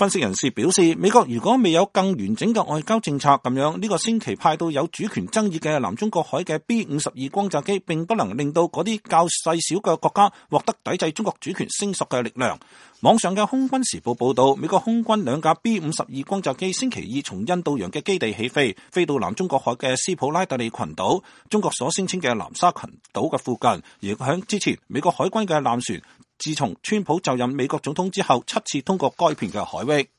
分析人士表示，美國如果未有更完整嘅外交政策，咁樣呢個星期派到有主權爭議嘅南中國海嘅 B-52轟炸機，並不能令到嗰啲較細小嘅國家獲得抵制中國主權聲索嘅力量。網上嘅空軍時報報道，美國空軍兩架 B-52轟炸機星期二從印度洋嘅基地起飛，飛到南中國海嘅斯普拉特利群島，中國所聲稱嘅南沙群島嘅附近。而響之前，美國海軍嘅艦船自從川普就任美國總統之後，7次通過該片嘅海域。